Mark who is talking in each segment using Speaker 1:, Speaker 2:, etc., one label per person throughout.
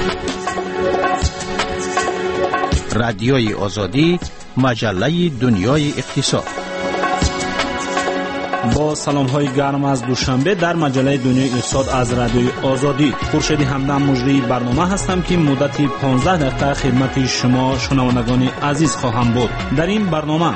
Speaker 1: رادیوی آزادی، مجله دنیای اقتصاد.
Speaker 2: با سلام های گرم از دوشنبه در مجله دنیای اقتصاد از رادیوی آزادی، خورشید همدم مجری برنامه هستم که مدت 15 دقیقه خدمت شما شنوندگان عزیز خواهم بود. در این برنامه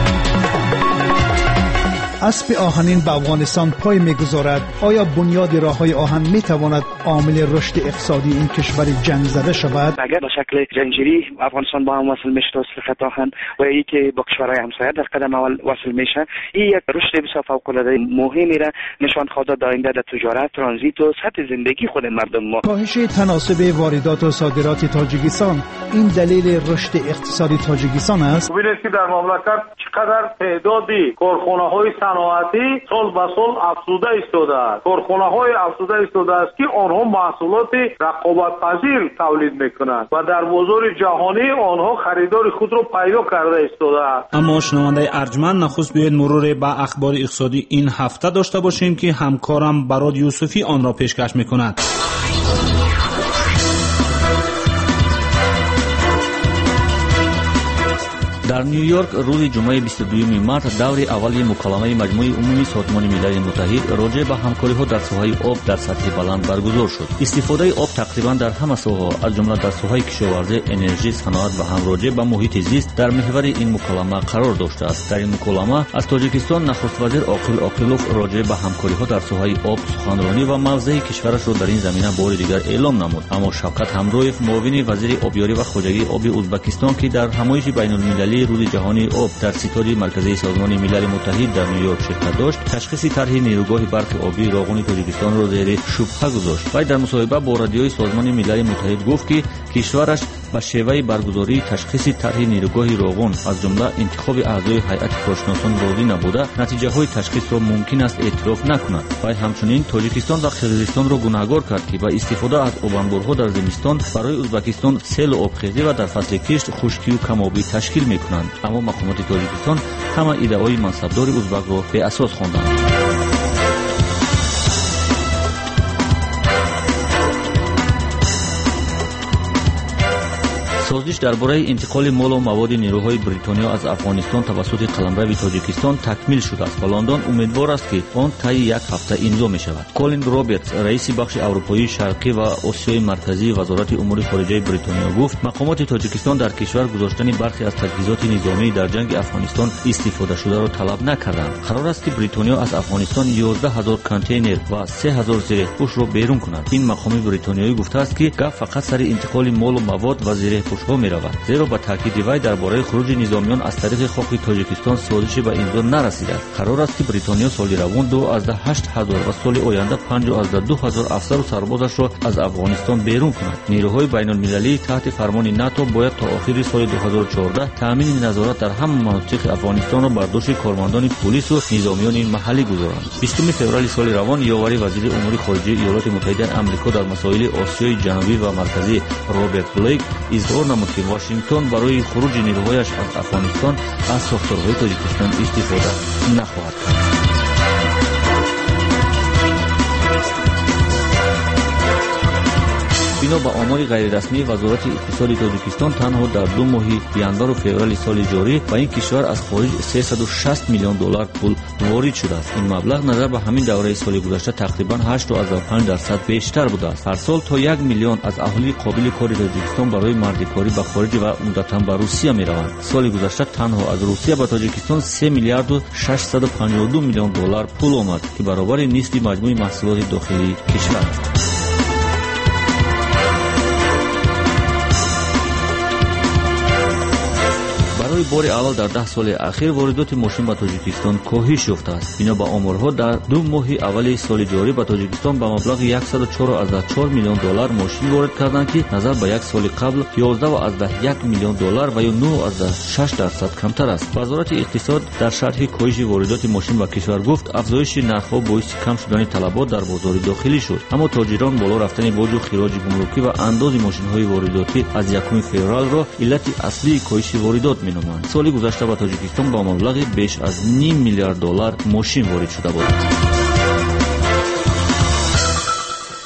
Speaker 3: اسب آهنین به افغانستان پای میگذارد. آیا بنیاد راههای آهن میتواند عامل رشد اقتصادی این کشور جنگ زده شود؟
Speaker 4: اگر به شکل زنجیری افغانستان با هم وصل میشه توسط خط آهن و یکی که با کشورهای همسایه در قدم اول وصل میشه، این یک رشد بسیار فوق‌العاده مهمی را نشان خواهد داد در تجارت، ترانزیت و سطح زندگی خود مردم ما.
Speaker 3: کاهش تناسب واردات و صادرات تاجیکستان این دلیل رشد اقتصادی تاجیکستان است.
Speaker 5: ببینید که در مملکت چقدر تعدادی کارخانه‌های صنعتی سال به سال افزوده ایستاده است. کارخانه‌های افزوده ایستاده است که آنها محصولات رقابت‌پذیر تولید می‌کنند و در بازار جهانی آنها خریدار خود را پیدا کرده ایستاده است.
Speaker 2: اما شنونده ارجمند، نخست بیاید مرور به اخبار اقتصادی این هفته داشته باشیم که همکارم براد یوسفی آن را پیشکش می‌کند. در نیویورک روز جمعه 22 مارس دوری اولی مکالمه مجمع عمومی سازمان ملل متحد راجع به همکاری‌ها در ساحه آب در سطح بلند برگزار شد. استفاده آب تقریبا در همه ساحه‌ها از جمله در ساحه کشاورزی، انرژی، صنعت و هم راجع به محیط زیست در محور این مکالمه قرار داشته است. در این مکالمه از تاجیکستان نخست وزیر عاقل عاقلوف راجع به همکاری‌ها در ساحه آب سخنرانی و موضع کشورش را در این زمینه بار دیگر اعلام نمود. اما شوکت همرویف، معاون وزیر آبیاری و خواجگی آب ازبکستان که در همایش بین‌المللی روز جهانی آب در ستاد مرکزی سازمان ملل متحد در نیویورک شرکت داشت، تشخیص طرح نیروگاه برق آبی راغون تاجیکستان را زیر شبهه گذاشت. وی در مصاحبه با رادیوی سازمان ملل متحد گفت که کشورش به شیوه برگزاری تشخیص طرح نیروگاه راغون از جمله انتخاب اعضای هیئت کارشناسان راضی نبوده، نتیجه های تشخیص را ممکن است اعتراف نکند. وی همچنین تاجیکستان و قرقیزستان را گناهکار کرد که با استفاده از آبانبارها در زمستان برای ازبکستان سیل و آبخیزی و در فصل کشت خشکی و کم‌آبی تشکیل می‌کنند. اما مقامات تاجیکستان همه ادعای منصبدار ازبک را به اساس خواندند. سازش درباره انتقال مال و مواد نیروهای بریتانیا از افغانستان توسط قلمرو تاجیکستان تکمیل شده است و لندن امیدوار است که آن طی یک هفته امضا می شود. کولین رابرتس، رئیس بخش اروپایی شرقی و آسیای مرکزی وزارت امور خارجه بریتانیا گفت مقامات تاجیکستان در کشور گذاشتن برخی از تجهیزات نظامی در جنگ افغانستان استفاده شده را طلب نکردند. قرار است که بریتانیا از افغانستان 11000 کانتینر و 3000 زیرپوش را بیرون کند. این مقام بریتانیایی گفته است که گپ فقط سر انتقال مال و مواد و زیرپوش می رود، زیرا با تاکید وی درباره خروج نظامیان از طریق خاک تاجیکستان سازشی به امضا نرسیده است. قرار است که بریتانیا سال روان 28000 و سال آینده 52000 افسر و سربازش را از افغانستان بیرون کند. نیروهای بین المللی تحت فرمان ناتو باید تا آخر سال 2014 تامین نظارت در همه مناطق افغانستان را بر دوش کارمندان پلیس و نظامیان محلی گذارند. 20 فوریه سال روان یاوری وزیر امور خارجه ایالات متحده آمریکا در مسائل آسیای جنوبی و مرکزی رابرت بلیک اظهار نمود که واشنگتن برای خروج نیروهایش از افغانستان از ساختارهای تاجیکستان استفاده نخواهد کرد. بنا به آمار غیر رسمی وزارت اقتصاد تاجیکستان تنها در 2 ماه ینور و فوریه سال جاری با این کشور از خارج 360 میلیون دلار پول وارد شده است. این مبلغ نظر به همین دوره سال گذشته تقریبا 8.5% بیشتر بوده است. هر سال تا 1 میلیون از اهالی قابل کار تاجیکستان برای مردکاری به خارج و عمدتاً به روسیه میروند. سال گذشته تنها از روسیه به تاجیکستان 3 میلیارد و 652 میلیون دلار پول آمد که برابر نصف مجموع محصولات داخلی کشور است. بار اول در 10 سال اخیر واردات ماشین به تاجیکستان کاهش یافته است. بنا به آمارها در 2 ماه اول سال جاری به تاجیکستان به مبلغ 104.4 میلیون دلار ماشین وارد کردند که نظر به یک سال قبل 11.1 میلیون دلار و یا 9.6% کمتر است. وزارت اقتصاد در شرح کاهش واردات ماشین به کشور گفت افزایش نرخ‌ها باعث کم شدن طلبات در بازار داخلی شد، اما تاجران بالا رفتن باج و خراج گمرکی و انداز ماشین‌های وارداتی از 1 فوریه را علت اصلی کاهش واردات می‌نمایند. سال گذشته به تاجیکستان با مبلغ بیش از نیم میلیارد دلار ماشین وارد شده بود.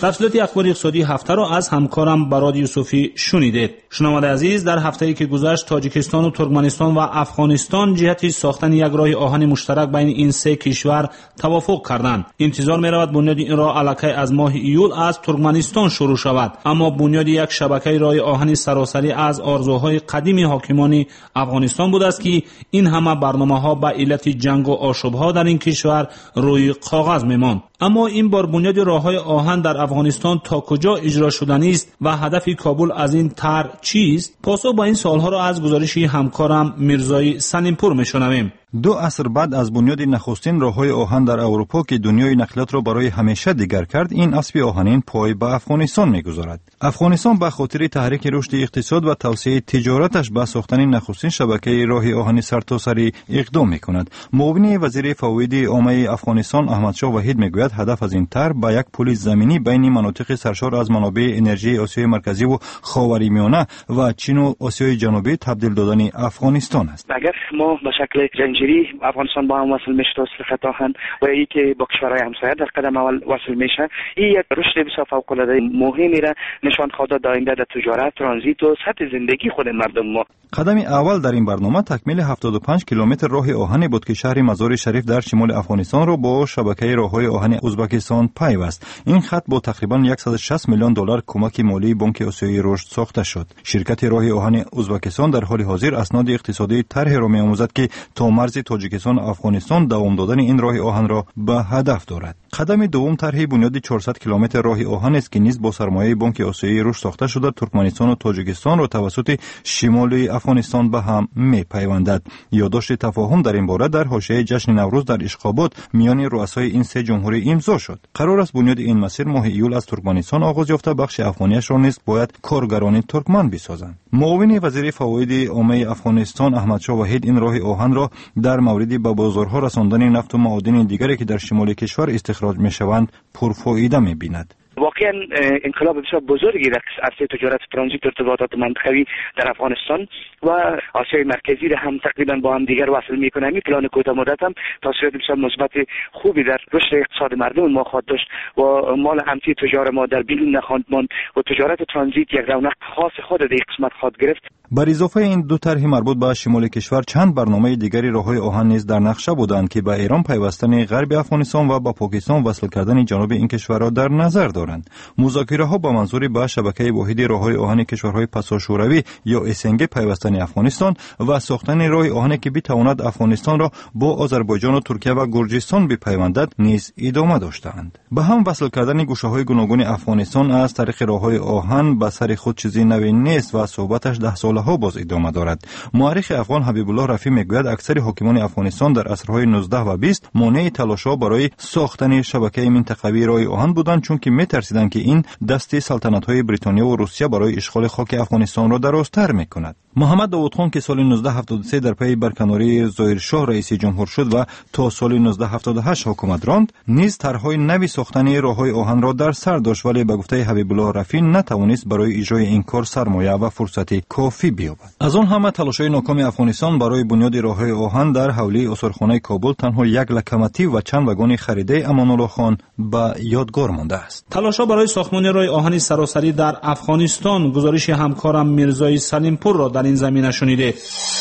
Speaker 6: تفصیلات اخبار اقتصادی هفته را از همکارم براد یوسفی شنیدید. شنونده عزیز، در هفته‌ای که گذشت تاجیکستان و ترکمنستان و افغانستان جهت ساختن یک راه آهن مشترک بین این سه کشور توافق کردند. انتظار می‌رود بنیاد این راه الکی از ماه ایول از ترکمنستان شروع شود، اما بنیاد یک شبکه راه آهن سراسری از آرزوهای قدیمی حاکمان افغانستان بود است که این همه برنامه‌ها به علت جنگ و آشوب‌ها در این کشور روی کاغذ می‌ماند. اما این بار بنیاد راه‌های آهن در افغانستان تا کجا اجرا شدنی است و هدف کابل از این طرح چیست؟ پاسخ با این سوال‌ها را از گزارش همکارم میرزای سلیمپور می‌شنویم.
Speaker 7: 2 عصر بعد از بنیاد نخستین راه‌های آهن در اروپا که دنیای نقلیات را برای همیشه دیگر کرد، این اسب آهنین پای به افغانستان می‌گذارد. افغانستان به خاطر تحریک رشد اقتصاد و توسعه تجارتش به ساختن نخستین شبکه راه آهن سرتاسری اقدام می‌کند. معاون وزیر فواید عامه افغانستان احمدشاه وحید می‌گوید هدف از این طرح به یک پل زمینی بین مناطق سرشار از منابع انرژی آسیای مرکزی و خاورمیانه و چین و آسیای جنوبی تبدیل دادن افغانستان است.
Speaker 4: اگر ما به شکل زنجیری افغانستان با هم وصل میشه توسط خط آهن و ای که با کشورهای همسایه در قدم اول وصل میشه، این یک رشد بسیار فوق‌العاده مهمی را نشان خواهد داد در تجارت، ترانزیت و سطح زندگی خود مردم ما.
Speaker 7: قدم اول در این برنامه تکمیل 75 کیلومتر راه آهن بود که شهر مزار شریف در شمال افغانستان را با شبکه راه‌های آهن ازبکستان پیوست. این خط با تقریبا 160 میلیون دلار کمک مالی بانک آسیای رشد ساخته شد. شرکت راه آهن ازبکستان در حال حاضر اسناد اقتصادی طرح را می‌آموزد که تا مرز تاجیکستان و افغانستان دوام دادن این راه آهن را به هدف دارد. قدم دوم طرح بنیاد 400 کیلومتر راه آهن است که نیز با سرمایه بانک آسیای رشد ساخته شده ترکمنستان و تاجیکستان را توسط شمال افغانستان به هم می‌پیوندد. یادداشت تفاهم در این باره در حاشیه جشن نوروز در اشخابات میان رؤسای این سه جمهوری امضا شد. قرار است بنیاد این مسیر ماه ایول از ترکمنستان آغاز یافته بخش افغانیش را نیز باید کارگران ترکمن بسازند. معاون وزیر فواید عامه افغانستان احمدشاه وحید این راه آهن را در مورد به بازارها رساندن نفت و معادن دیگری که در شمال کشور استخراج می‌شوند پرفایده می‌بیند.
Speaker 4: واقعا انقلاب بسیار بزرگی در عرصه تجارت، ترانزیت و ارتباطات منطقوی در افغانستان و آسیای مرکزی را هم تقریبا با هم دیگر وصل می‌کنه. این پلان کوتاه مدت هم تاثیرات بسیار مثبت خوبی در رشد اقتصاد مردم ما خواهد داشت و مال امتی تجار ما در بیرون نخواهد ماند و تجارت ترانزیت یک رونق خاص خود در این قسمت خواهد گرفت.
Speaker 7: بر اضافه این دو طرح مربوط به شمال کشور چند برنامه دیگری راه‌های آهن نیز در نقشه بودند که به ایران پیوستن غرب افغانستان و با پاکستان وصل کردن جنوب این کشورها در نظر دارند. مذاکره‌ها با منظور به شبکه واحد راه‌های آهن کشورهای پساشوروی یا اسنگ پیوستن افغانستان و ساختن راه آهن که بتواند افغانستان را با آذربایجان و ترکیه و گرجستان بپیوندد نیز ادامه داشتند. به هم وصل کردن گوشه‌های گوناگون افغانستان از طریق راه‌های آهن به سر خود چیزی نوی نیست و صحبتش 10 سالها باز ادامه دارد. مورخ افغان حبیب الله رفیع میگوید اکثر حاکمان افغانستان در عصرهای 19 و 20 مانع تلاش‌ها برای ساختن شبکه منطقوی راه آهن بودند، چون که می‌ترسیدند که این دست سلطنت‌های بریتانیا و روسیه برای اشغال خاک افغانستان را درازتر می‌کند. محمد داود خان که سال 1973 در پی برکناری ظاهرشاه رئیس جمهور شد و تا سال 1978 حکومت راند، نیز طرح‌های نوی ساختن راه‌های آهن را در سر داشت، ولی به گفته حبیب الله رفیع نتوانست برای اجرای این کار سرمایه و فرصت کافی بیابد. از آن همه تلاش‌های ناکام افغانستان برای بنیاد راه‌های آهن در حوله استانخانه کابل تنها یک لوکوموتیو و چند واگن خریده امان‌الله خان به یادگار مانده است.
Speaker 6: تلاش‌ها برای ساختمان راه آهن سراسری در افغانستان، گزارش همکارم میرزای سلیمپور را در این زمینه شنیده.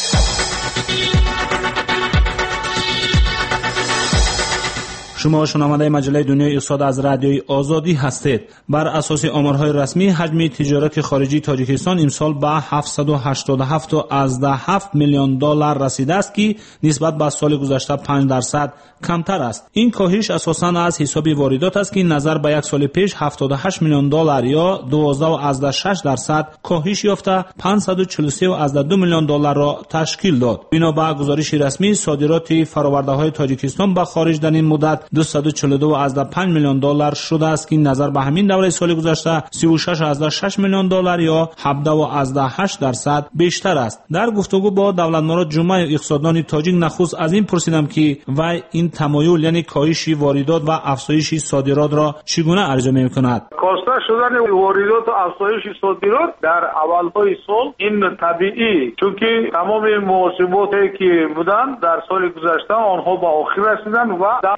Speaker 6: شما شنونده مجله دنیای اقتصاد از رادیوی آزادی هستید. بر اساس آمارهای رسمی حجم تجارت خارجی تاجیکستان امسال به 787 میلیون دلار رسیده است که نسبت به سال گذشته 5% کمتر است. این کاهش اساساً از حساب واردات است که نظر به یک سال پیش 78 میلیون دلار یا 12.6% کاهش یافته 543.2 میلیون دلار را تشکیل داد. بنا به گزارش رسمی صادرات فرآورده‌های تاجیکستان به خارج در این مدت 242.5 میلیون دلار شده است که نظر به همین دوره سال گذشته 36.6 میلیون دلار یا 17.8% بیشتر است. در گفتگو با دولتمراد جمعه اقتصاددان تاجیک نخست از این پرسیدم که وی این تمایل یعنی کاهش واردات و افزایش صادرات را چگونه ارزیابی می‌کند؟
Speaker 5: کاسته شدن واردات و افزایش صادرات در اولهای سال این طبیعی، چون که تمام مواسماتی که بودند در سال گذشته آنها به آخر رسیدند و دوری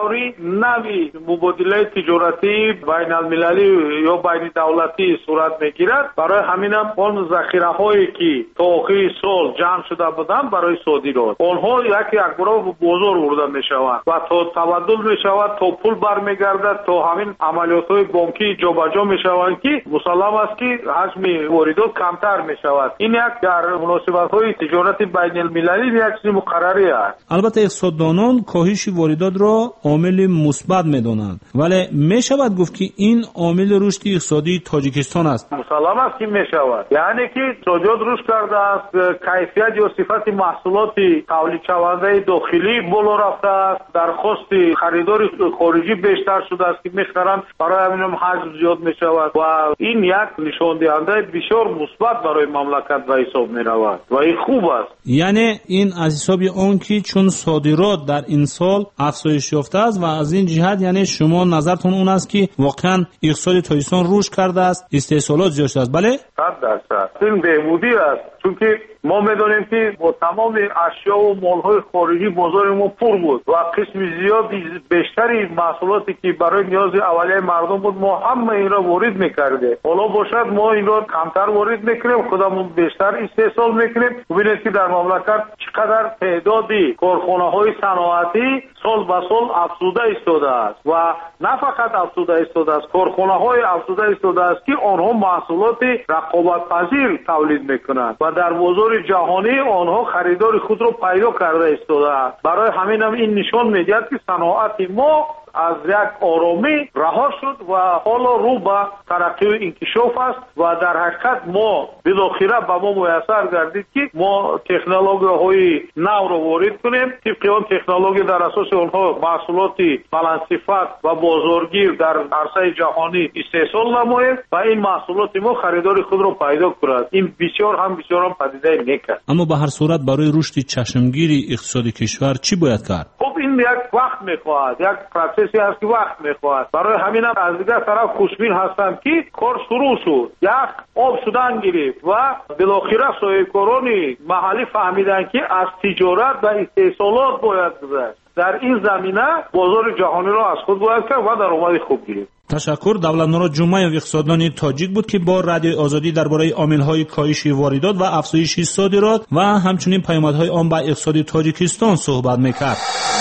Speaker 5: نوعی مبادله تجارتی بین المللی یا بین دولتی صورت میگیرد. برای همینم اون ذخیره هایی که تا آخر سال جمع شده بودند برای صادرات اونها یک بار بازار برده میشوند و تا تبادل میشود، تا پول برمیگردد، تا همین عملیات های بانکی جابجا میشوند که مسلم است که حجم واردات کمتر میشود. این یک در مناسبت های تجارت بین المللی یک چیز مقرری است.
Speaker 6: البته اقتصاددانان کاهش واردات را عامل مثبت میدانند، ولی میشود گفت که این عامل رشد اقتصادی تاجیکستان است.
Speaker 5: مسلم است که میشود، یعنی که صادرات رشد کرده است، کیفیت یا صفت محصولات تولید شونده داخلی بالا رفته است، درخواست خریدار خارجی بیشتر شده است که میخرند، برای همین هم حجم زیاد میشود و این یک نشان دهنده بسیار مثبت برای مملکت به حساب میرود و این خوب است.
Speaker 6: یعنی این از حساب آن که چون صادرات در این سال افزایش یافته است و از این جهت یعنی شما نظرتون اون است که واقعا اقتصاد تاجیکستان رشد کرده است، استحصالات زیاد شده است. بله
Speaker 5: 100% این بهبودی است، چون که ما میدونیم که با تمام اشیا و مالهای خارجی بازار ما پر بود و قسم زیاد بیشتری محصولاتی که برای نیاز اولیه مردم بود ما همه این را وارد میکردیم. حالا باشد ما این را کمتر وارد میکنیم، خودمون بیشتر استحصال میکنیم. ببینید که در مملکت چقدر تعدادی کارخانه های صنعتی سال به سال افزوده ایستاده است و نه فقط افزوده ایستاده است، کارخانه های افزوده ایستاده است که آنها محصولات رقابت پذیر تولید میکنند و در بازار جهانی آنها خریدار خود را پیدا کرده ایستاده است. برای همین هم این نشان میدهد که صنعت ما از یک آرامی رها شد و حالا رو به ترقی و انکشاف است و در حقیقت ما بالاخره به ما میسر گردید که ما تکنولوژی های نو را وارد کنیم، طبق آن تکنولوژی در اساس آنها محصولات بلند صفت و بازارگیر در عرصه جهانی استحصال نماییم و این محصولات ما خریدار خود را پیدا کند. این بسیار هم پدیده نیکه.
Speaker 6: اما به هر صورت برای رشد چشمگیر اقتصاد کشور چی باید کرد؟
Speaker 5: خب این یک وقت میخواهد، یک پروسسی است که وقت میخواهد. برای همین هم از دیگر طرف خوشبین هستم که کار شروع شد، یک آب شدن گرفت و بالاخره صاحبکاران محلی فهمیدن که از تجارت و استحصالات باید گذشت. در این زمینه بازار جهانی را از خود باید کرد و درآمد خوب گرفت.
Speaker 6: تشکر. دولتنامه جمعه اقتصاددان تاجیک بود که با رادیو آزادی درباره عامل‌های کاهش واردات و افزایش صادرات و همچنین پیامدهای آن به اقتصاد تاجیکستان صحبت می‌کرد.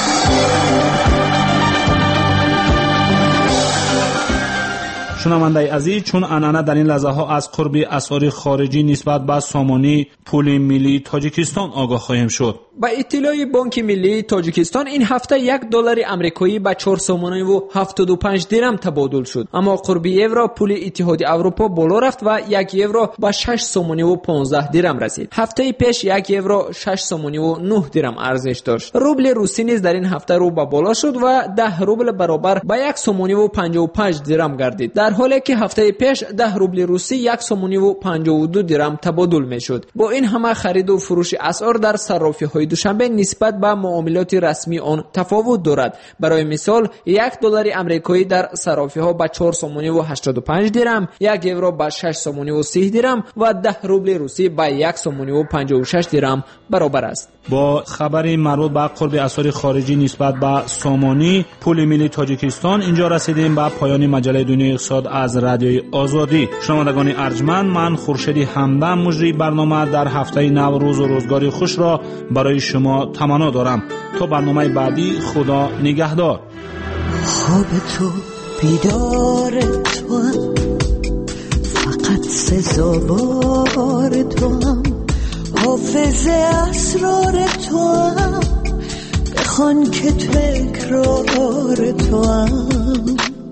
Speaker 6: شنونده عزیز، چون عنعنه در این لحظه ها از قرب اسعار خارجی نسبت به سامانه پول ملی تاجیکستان آگاه خواهیم شد.
Speaker 8: با اطلاع بانک ملی تاجیکستان این هفته $1 آمریکایی به 4 سامانه و 75 درم تبادل شد، اما قرب یورو پول اتحادیه اروپا بالا رفت و 1 یورو به 6 سامانه و 15 درم رسید. هفته پیش 1 یورو 6 سامانه و 9 درم ارزش داشت. روبل روسی نیز در این هفته رو به بالا شد و 10 روبل برابر به 1 سامانه و 55 درم گردید، در حالی که هفته پیش 10 روبل روسی 1 سامانه و 52 درم تبادل میشد. با این همه خرید و فروش اسعار در صرافی‌های دوشنبه نسبت به معاملات رسمی آن تفاوت دارد. برای مثال $1 آمریکایی در صرافی‌ها به 4 سامانه و 85 درم، 1 یورو به 6 سامانه و 30 درم و 10 روبل روسی به 1 سامانه و 56 درم برابر است.
Speaker 6: با خبری مربوط به قرب اسعار خارجی نسبت به سامانه پول ملی تاجیکستان اینجا رسیدیم به پایان مجله دنیای اقتصاد از رادیوی آزادی. شنوندگان ارجمند، من خورشید همدم مجری برنامه در هفته نو روز و روزگار خوش را برای شما تمنا دارم. تا برنامه بعدی، خدا نگهدار.
Speaker 9: خواب تو بیدار تو هم، فقط سزاوار تو هم، حافظ اسرار تو هم، بخوان که تکرار تو هم.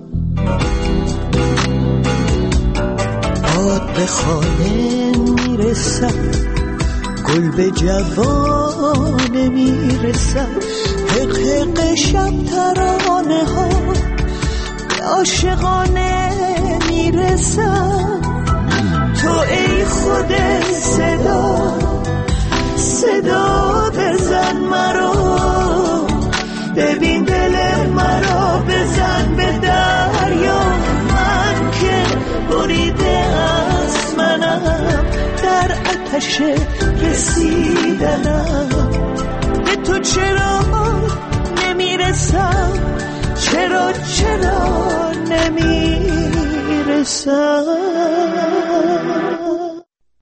Speaker 9: باد به خانه میرسد، گل به جوانه میرسد، حق حق شب ترانه ها به عاشقانه میرسد. تو ای خود صدا صدا بزن مرا، ببین دل مرا بزن به دریا. من که بریده از منم، در آتش رسیدنم. به تو چرا نمیرسم، چرا نمیرسم.